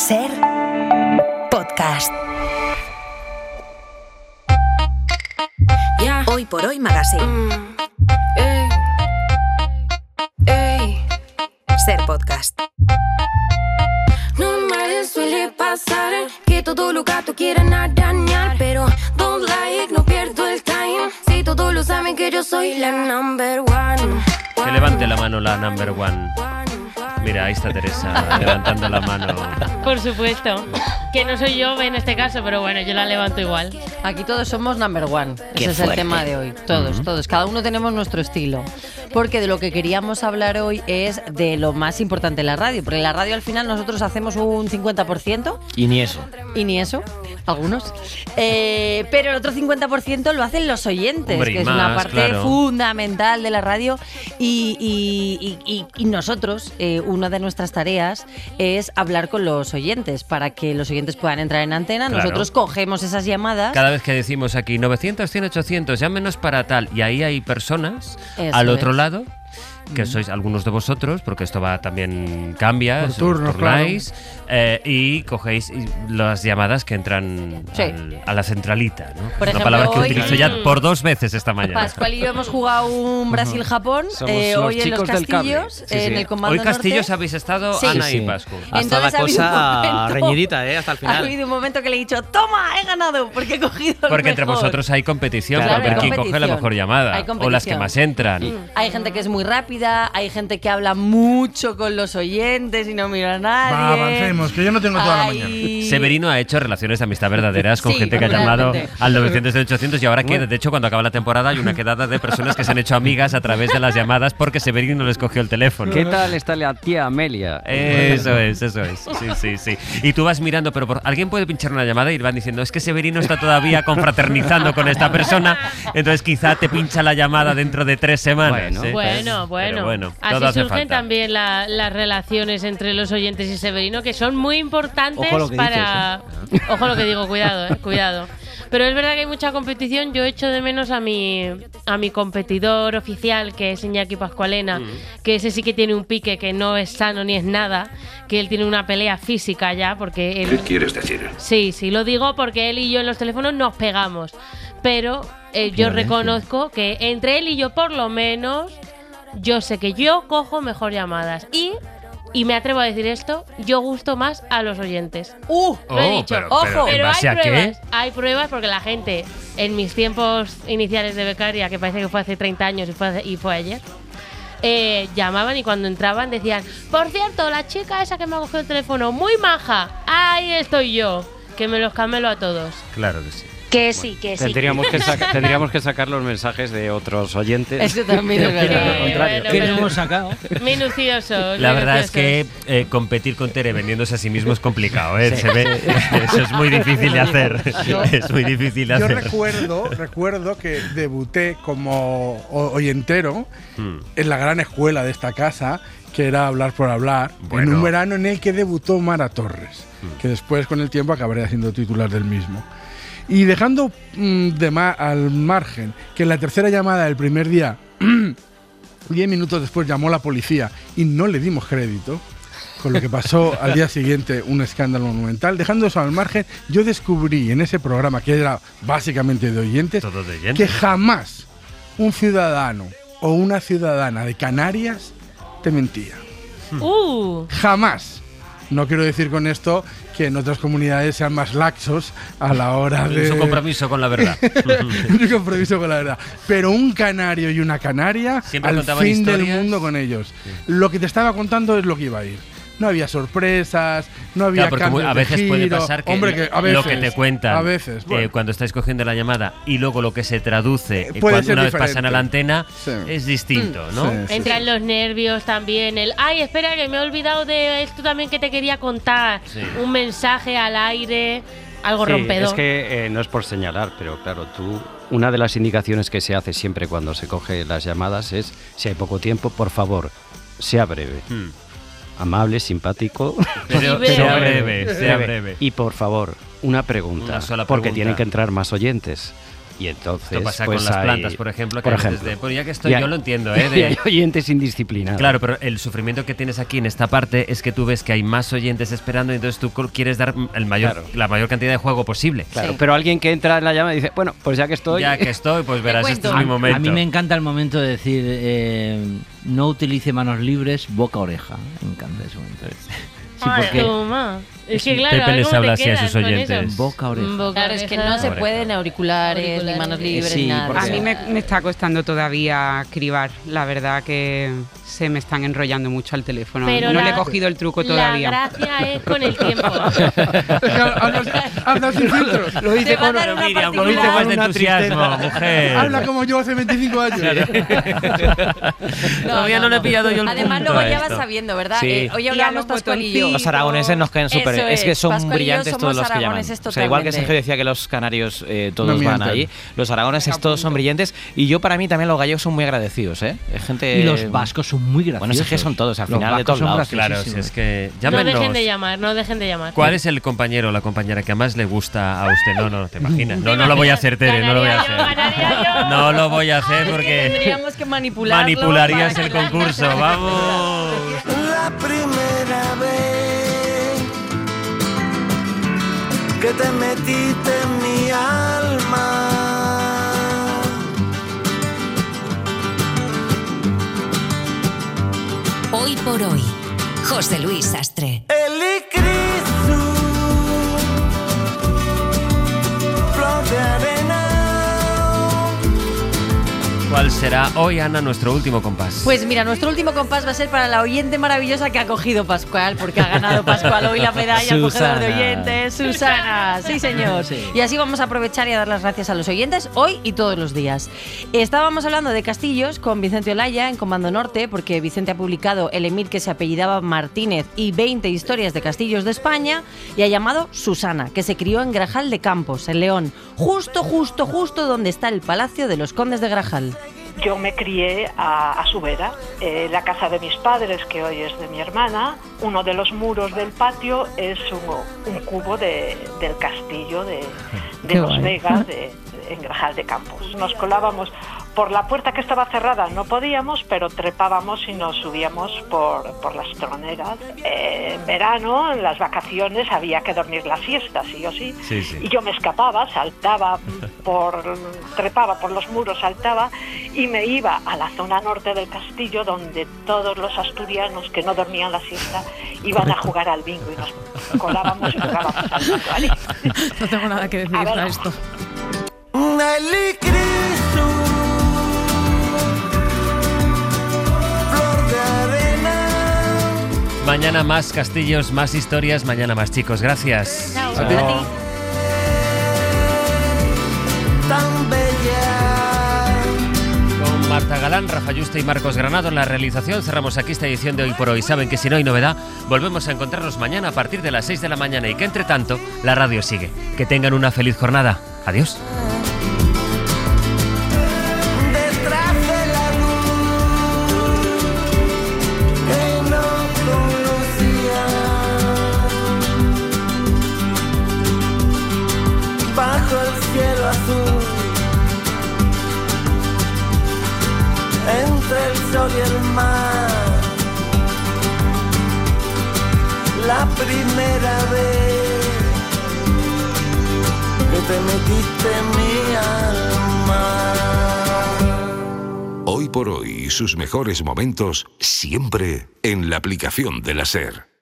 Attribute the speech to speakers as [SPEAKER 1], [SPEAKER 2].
[SPEAKER 1] Ser podcast. Hoy por hoy Magazine. Ser podcast.
[SPEAKER 2] No me suele pasar que todo lo gato quieran arañar, pero don't like, no pierdo el time. Si todos lo saben que yo soy la number one.
[SPEAKER 3] Que levante la mano la number one. Mira, ahí está Teresa levantando la mano.
[SPEAKER 4] Por supuesto. Que no soy yo en este caso, pero bueno, yo la levanto igual.
[SPEAKER 5] Aquí todos somos number one.
[SPEAKER 3] Qué
[SPEAKER 5] Ese es
[SPEAKER 3] fuerte.
[SPEAKER 5] el tema de hoy. Todos. Cada uno tenemos nuestro estilo. Porque de lo que queríamos hablar hoy es de lo más importante en la radio. Porque en la radio al final nosotros hacemos un 50%.
[SPEAKER 6] Y ni eso.
[SPEAKER 5] Y ni eso, algunos. Pero el otro 50% lo hacen los oyentes,
[SPEAKER 3] Hombre, y
[SPEAKER 5] que es
[SPEAKER 3] más,
[SPEAKER 5] una parte
[SPEAKER 3] claro.
[SPEAKER 5] fundamental de la radio. Y nosotros, una de nuestras tareas es hablar con los oyentes para que los oyentes puedan entrar en antena.
[SPEAKER 3] Claro.
[SPEAKER 5] Nosotros cogemos esas llamadas.
[SPEAKER 3] Cada vez que decimos aquí 900, 100, 800, llámenos para tal, y ahí hay personas
[SPEAKER 5] Eso
[SPEAKER 3] al otro
[SPEAKER 5] es.
[SPEAKER 3] lado, que sois algunos de vosotros, porque esto va también cambia,
[SPEAKER 7] Por
[SPEAKER 3] os
[SPEAKER 7] turnos,
[SPEAKER 3] turnáis, y cogéis las llamadas que entran
[SPEAKER 5] Sí.
[SPEAKER 3] a la centralita, ¿no?
[SPEAKER 5] Por
[SPEAKER 3] Es una
[SPEAKER 5] ejemplo,
[SPEAKER 3] palabra que
[SPEAKER 5] hoy-
[SPEAKER 3] utilizo ya por 2 veces esta mañana.
[SPEAKER 5] Pascual y yo hemos jugado un Brasil-Japón
[SPEAKER 6] Somos los
[SPEAKER 5] hoy en los
[SPEAKER 6] chicos del cable.
[SPEAKER 5] Castillos,
[SPEAKER 6] Sí, sí.
[SPEAKER 5] en el Comando
[SPEAKER 3] Hoy Castillos
[SPEAKER 5] Norte.
[SPEAKER 3] habéis estado,
[SPEAKER 5] Sí.
[SPEAKER 3] Ana
[SPEAKER 6] Sí,
[SPEAKER 3] y
[SPEAKER 6] sí.
[SPEAKER 3] Pascu.
[SPEAKER 6] Hasta la
[SPEAKER 5] Entonces ha habido un
[SPEAKER 6] cosa
[SPEAKER 5] momento-
[SPEAKER 6] reñidita, hasta el
[SPEAKER 5] Ha
[SPEAKER 6] final.
[SPEAKER 5] habido un momento que le he dicho, ¡toma, he ganado! Porque he cogido el
[SPEAKER 3] Porque entre
[SPEAKER 5] mejor.
[SPEAKER 3] vosotros hay competición
[SPEAKER 6] Claro,
[SPEAKER 3] por ver
[SPEAKER 6] hay
[SPEAKER 3] quién coge la
[SPEAKER 5] competición.
[SPEAKER 3] mejor llamada,
[SPEAKER 5] Hay
[SPEAKER 3] o las que
[SPEAKER 5] competición.
[SPEAKER 3] más entran.
[SPEAKER 5] Hay gente que es muy rápida, hay gente que habla mucho con los oyentes y no mira a nadie.
[SPEAKER 7] Va, avancemos, que yo no tengo toda la
[SPEAKER 5] Ay.
[SPEAKER 7] mañana.
[SPEAKER 3] Severino ha hecho relaciones de amistad verdaderas con
[SPEAKER 5] Sí,
[SPEAKER 3] gente que ha llamado
[SPEAKER 5] realmente.
[SPEAKER 3] al 900 y 800 y ahora queda. De hecho, cuando acaba la temporada hay una quedada de personas que se han hecho amigas a través de las llamadas porque Severino les cogió el teléfono.
[SPEAKER 6] ¿Qué tal está la tía Amelia?
[SPEAKER 3] Eso es. Sí. Y tú vas mirando, pero alguien puede pinchar una llamada y van diciendo, es que Severino está todavía confraternizando con esta persona, entonces quizá te pincha la llamada dentro de 3 semanas.
[SPEAKER 6] Bueno.
[SPEAKER 3] ¿eh?
[SPEAKER 4] Bueno.
[SPEAKER 3] Pero bueno, todo
[SPEAKER 4] Así
[SPEAKER 3] hace
[SPEAKER 4] surgen
[SPEAKER 3] falta.
[SPEAKER 4] también las relaciones entre los oyentes y Severino, que son muy importantes
[SPEAKER 6] Ojo lo que
[SPEAKER 4] para... Ojo lo que digo, cuidado. Pero es verdad que hay mucha competición. Yo echo de menos a mi competidor oficial, que es Iñaki Pascualena, que ese sí que tiene un pique que no es sano ni es nada, que él tiene una pelea física ya, porque él...
[SPEAKER 8] ¿Qué quieres decir?
[SPEAKER 4] Sí, lo digo porque él y yo en los teléfonos nos pegamos. Pero yo reconozco que entre él y yo, por lo menos, yo sé que yo cojo mejor llamadas. Y me atrevo a decir esto, yo gusto más a los oyentes. Lo he dicho.
[SPEAKER 3] pero ¿en
[SPEAKER 4] Pero
[SPEAKER 3] base
[SPEAKER 4] hay
[SPEAKER 3] a qué?
[SPEAKER 4] pruebas. Hay pruebas porque la gente, en mis tiempos iniciales de becaria, que parece que fue hace 30 años y fue ayer, llamaban y cuando entraban decían, por cierto, la chica esa que me ha cogido el teléfono, muy maja, ahí estoy yo, que me los camelo a todos.
[SPEAKER 3] Claro que sí.
[SPEAKER 1] Que sí.
[SPEAKER 6] Tendríamos que sacar los mensajes de otros oyentes.
[SPEAKER 5] Eso también es verdad.
[SPEAKER 6] Al contrario.
[SPEAKER 4] Bueno,
[SPEAKER 6] ¿Qué
[SPEAKER 4] pero-
[SPEAKER 6] no hemos sacado?
[SPEAKER 4] Minuciosos.
[SPEAKER 3] La verdad es que competir con Tere vendiéndose a sí mismo es complicado, ¿eh? Se ve, eso es muy difícil de hacer. Es muy difícil de
[SPEAKER 7] Yo
[SPEAKER 3] hacer.
[SPEAKER 7] recuerdo que debuté como oyentero en la gran escuela de esta casa, que era Hablar por Hablar,
[SPEAKER 3] Bueno.
[SPEAKER 7] en un verano en el que debutó Mara Torres, que después con el tiempo acabaré siendo titular del mismo. Y dejando al margen que en la tercera llamada del primer día, 10 minutos después llamó la policía y no le dimos crédito, con lo que pasó al día siguiente un escándalo monumental. Dejando eso al margen, yo descubrí en ese programa, que era básicamente de oyentes,
[SPEAKER 3] Todo de oyentes.
[SPEAKER 7] que jamás un ciudadano o una ciudadana de Canarias te mentía. Jamás. No quiero decir con esto que en otras comunidades sean más laxos a la hora de...
[SPEAKER 3] Su compromiso con la verdad.
[SPEAKER 7] Un compromiso con la verdad. Pero un canario y una canaria,
[SPEAKER 3] Siempre
[SPEAKER 7] al
[SPEAKER 3] contaban
[SPEAKER 7] fin del
[SPEAKER 3] historias.
[SPEAKER 7] mundo con ellos. Lo que te estaba contando es lo que iba a ir. No había sorpresas, no había
[SPEAKER 3] Claro, porque
[SPEAKER 7] cambios
[SPEAKER 3] a veces
[SPEAKER 7] de
[SPEAKER 3] puede
[SPEAKER 7] giro.
[SPEAKER 3] pasar que,
[SPEAKER 7] Hombre, que a veces,
[SPEAKER 3] lo que te cuentan
[SPEAKER 7] a veces, bueno.
[SPEAKER 3] cuando estáis cogiendo la llamada y luego lo que se traduce
[SPEAKER 7] Puede
[SPEAKER 3] cuando
[SPEAKER 7] ser
[SPEAKER 3] una vez
[SPEAKER 7] diferente.
[SPEAKER 3] pasan a la antena
[SPEAKER 7] Sí.
[SPEAKER 3] es distinto, ¿no?
[SPEAKER 7] Sí, sí.
[SPEAKER 4] Entran los nervios también, ay, espera, que me he olvidado de esto también que te quería contar.
[SPEAKER 3] Sí.
[SPEAKER 4] Un mensaje al aire, algo
[SPEAKER 6] Sí,
[SPEAKER 4] rompedor.
[SPEAKER 6] es que no es por señalar, pero claro, una de las indicaciones que se hace siempre cuando se coge las llamadas es, si hay poco tiempo, por favor, sea breve. Amable, simpático,
[SPEAKER 3] Pero
[SPEAKER 4] Sí,
[SPEAKER 3] sea
[SPEAKER 4] breve.
[SPEAKER 3] breve.
[SPEAKER 6] Y por favor, una pregunta,
[SPEAKER 3] Una sola
[SPEAKER 6] porque
[SPEAKER 3] pregunta.
[SPEAKER 6] tienen que entrar más oyentes. Y entonces,
[SPEAKER 3] Esto pasa
[SPEAKER 6] pues
[SPEAKER 3] con las
[SPEAKER 6] hay-
[SPEAKER 3] plantas, por ejemplo. Que
[SPEAKER 6] por
[SPEAKER 3] antes
[SPEAKER 6] ejemplo.
[SPEAKER 3] bueno, ya que estoy,
[SPEAKER 6] Ya.
[SPEAKER 3] yo lo entiendo,
[SPEAKER 6] Y
[SPEAKER 3] ¿eh?
[SPEAKER 6] hay oyentes indisciplinados.
[SPEAKER 3] Claro, pero el sufrimiento que tienes aquí en esta parte es que tú ves que hay más oyentes esperando y entonces tú quieres dar
[SPEAKER 6] Claro.
[SPEAKER 3] la mayor cantidad de juego posible.
[SPEAKER 6] Claro,
[SPEAKER 5] Sí.
[SPEAKER 6] pero alguien que entra en la llamada dice, bueno, pues ya que estoy...
[SPEAKER 3] Ya que estoy, pues verás, este es
[SPEAKER 5] cuento.
[SPEAKER 3] mi momento.
[SPEAKER 8] A mí me encanta el momento de decir no utilice manos libres, boca-oreja. Me encanta ese momento. Sí, porque
[SPEAKER 4] Toma. Es que claro,
[SPEAKER 3] Pepe
[SPEAKER 4] a ver
[SPEAKER 3] les
[SPEAKER 4] cómo
[SPEAKER 3] habla
[SPEAKER 4] te
[SPEAKER 3] así a
[SPEAKER 4] quedas
[SPEAKER 3] sus
[SPEAKER 4] con
[SPEAKER 3] oyentes.
[SPEAKER 4] eso.
[SPEAKER 8] boca-oreja.
[SPEAKER 5] Claro, es que no se
[SPEAKER 3] Oreja.
[SPEAKER 5] pueden auriculares, ni manos libres,
[SPEAKER 8] Sí,
[SPEAKER 5] nada.
[SPEAKER 8] porque-
[SPEAKER 9] A mí me está costando todavía cribar, la verdad que se me están enrollando mucho al teléfono.
[SPEAKER 4] Pero
[SPEAKER 9] no
[SPEAKER 4] la-
[SPEAKER 9] le he cogido el truco todavía.
[SPEAKER 4] La gracia es con el tiempo.
[SPEAKER 7] Habla sin filtros.
[SPEAKER 6] Lo dice
[SPEAKER 5] Te va a
[SPEAKER 6] con
[SPEAKER 5] dar una
[SPEAKER 3] Miriam, con un
[SPEAKER 5] particular-
[SPEAKER 3] poco de
[SPEAKER 6] una
[SPEAKER 3] entusiasmo, mujer.
[SPEAKER 7] Habla como yo hace 25 años.
[SPEAKER 3] Todavía no le he pillado yo el
[SPEAKER 5] Además,
[SPEAKER 3] punto
[SPEAKER 5] luego
[SPEAKER 3] a
[SPEAKER 5] ya vas
[SPEAKER 3] esto.
[SPEAKER 5] sabiendo, ¿verdad?
[SPEAKER 10] Sí.
[SPEAKER 5] Hoy
[SPEAKER 9] Y a
[SPEAKER 5] hablábamos
[SPEAKER 9] los
[SPEAKER 5] Pascual y yo.
[SPEAKER 9] botoncitos.
[SPEAKER 10] Los aragoneses nos caen súper.
[SPEAKER 5] Eso
[SPEAKER 10] Es que
[SPEAKER 5] es,
[SPEAKER 10] son
[SPEAKER 5] Pascual y yo
[SPEAKER 10] brillantes
[SPEAKER 5] somos
[SPEAKER 10] todos los que llaman.
[SPEAKER 5] aragoneses
[SPEAKER 10] O sea, igual que
[SPEAKER 5] totalmente.
[SPEAKER 10] Sergio decía que los canarios todos
[SPEAKER 7] No
[SPEAKER 10] van
[SPEAKER 7] mientan.
[SPEAKER 10] ahí, los aragoneses todos son brillantes. Y yo, para mí, también los gallegos son muy agradecidos, ¿eh? Es gente.
[SPEAKER 8] Y los vascos son muy graciosos.
[SPEAKER 10] Bueno, es que son todos, al
[SPEAKER 8] Los
[SPEAKER 10] final, de
[SPEAKER 8] vascos
[SPEAKER 10] todos
[SPEAKER 8] son
[SPEAKER 10] lados.
[SPEAKER 3] Claro, si
[SPEAKER 8] graciosísimos.
[SPEAKER 3] es que
[SPEAKER 4] No
[SPEAKER 3] llámenos.
[SPEAKER 4] dejen de llamar, no dejen de llamar.
[SPEAKER 3] ¿Cuál es el compañero o la compañera que más le gusta a usted? No, te imaginas. No lo voy a hacer, Tere, no lo voy a hacer.
[SPEAKER 4] Ganaría yo.
[SPEAKER 3] No lo voy a hacer
[SPEAKER 5] Es que
[SPEAKER 3] porque
[SPEAKER 5] tendríamos que manipularlo
[SPEAKER 3] manipularías
[SPEAKER 5] para
[SPEAKER 3] el
[SPEAKER 5] que la
[SPEAKER 3] concurso.
[SPEAKER 5] gente-
[SPEAKER 3] Vamos.
[SPEAKER 11] La primera vez que te metiste en mi alma.
[SPEAKER 1] Hoy por hoy, José Luis Sastre.
[SPEAKER 11] El icrisu, flor de arena.
[SPEAKER 3] ¿Cuál será hoy, Ana, nuestro último compás?
[SPEAKER 5] Pues mira, nuestro último compás va a ser para la oyente maravillosa que ha cogido Pascual, porque ha ganado Pascual hoy la medalla al cogedor de
[SPEAKER 10] Susana.
[SPEAKER 5] oyentes, Susana. Sí, señor. Y así vamos a aprovechar y a dar las gracias a los oyentes hoy y todos los días. Estábamos hablando de castillos con Vicente Olaya en Comando Norte, porque Vicente ha publicado El Emir que se apellidaba Martínez y 20 historias de castillos de España, y ha llamado Susana, que se crió en Grajal de Campos, en León, justo donde está el Palacio de los Condes de Grajal.
[SPEAKER 12] Yo me crié a su vera, la casa de mis padres, que hoy es de mi hermana. Uno de los muros del patio es un cubo del castillo de los Vegas en Grajal de Campos. Nos colábamos por la puerta que estaba cerrada, no podíamos, pero trepábamos y nos subíamos por las troneras. En verano, en las vacaciones, había que dormir la siesta, sí o sí.
[SPEAKER 3] Sí, sí.
[SPEAKER 12] Y yo me escapaba, trepaba por los muros, saltaba y me iba a la zona norte del castillo, donde todos los asturianos que no dormían la siesta iban a jugar al bingo y nos colábamos y jugábamos al bingo, ¿vale?
[SPEAKER 13] No tengo nada que decir
[SPEAKER 12] A ver.
[SPEAKER 13] a esto.
[SPEAKER 11] El icrisu, flor de arena.
[SPEAKER 3] Mañana más castillos, más historias, mañana más, chicos. Gracias.
[SPEAKER 4] Chao.
[SPEAKER 5] A ti.
[SPEAKER 11] Tan bella.
[SPEAKER 3] Con Marta Galán, Rafa Yuste y Marcos Granado en la realización, cerramos aquí esta edición de Hoy por Hoy. Saben que si no hay novedad, volvemos a encontrarnos mañana a partir de las 6 de la mañana y que entre tanto la radio sigue. Que tengan una feliz jornada. Adiós.
[SPEAKER 11] Detrás de la luz que no conocía, bajo el cielo azul, entre el sol y el mar, la primera vez que te metiste en mi alma.
[SPEAKER 14] Hoy por hoy, sus mejores momentos siempre en la aplicación de la SER.